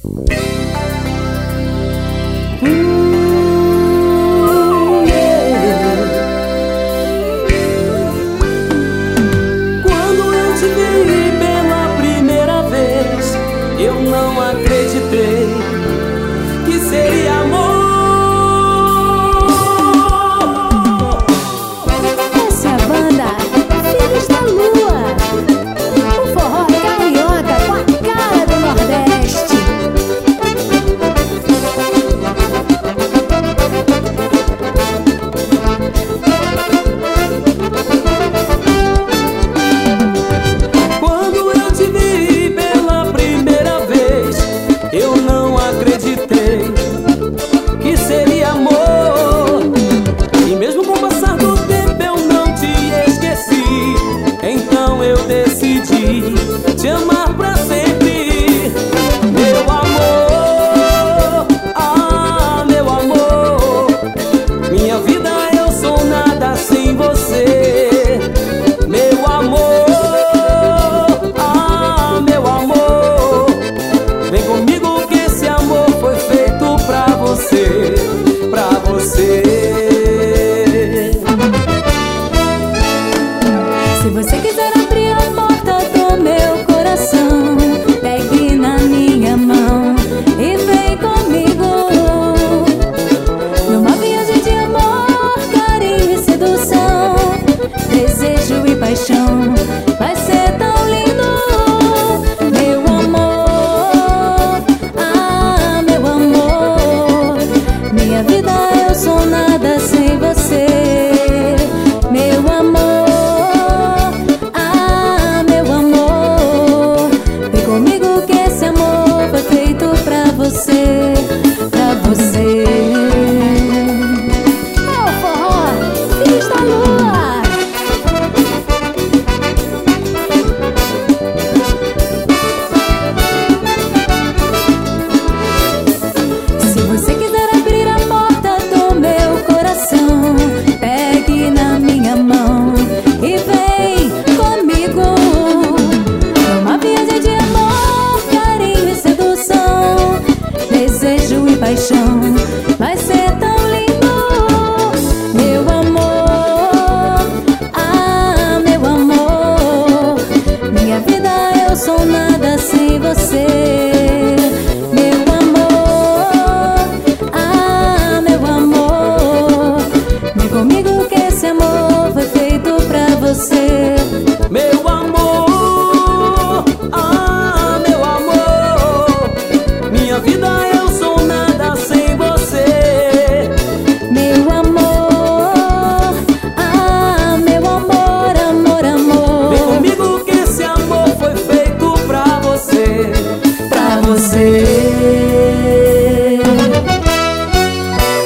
Quando eu te vi pela primeira vez, eu não acreditei que seria amor. Essa é a banda Filhos da Lua, o forró carioca com a cara do Nordeste. Quando eu te vi pela primeira vez, eu não acreditei que seria amor. E mesmo com o passar do tempo eu não te esqueci. Então eu decidi te amar pra sempre. Meu amor, ah, meu amor, minha vida eu sou nada sem você. Meu amor, ah, meu amor, vem comigo que esse amor foi feito pra você, pra você. Se você quiser abrir a porta do meu coração, pegue na minha mão e vem comigo numa viagem de amor, carinho e sedução, desejo e paixão. Vai ser tão lindo, meu amor, ah, meu amor, minha vida eu sou nada sem você. Meu amor, ah, meu amor, vem comigo que esse amor foi feito pra você, pra você. É o forró Filhos da Lua. Se você quiser abrir a porta do meu coração, pegue na minha mão e vem comigo numa viagem de amor, carinho e sedução, desejo e paixão.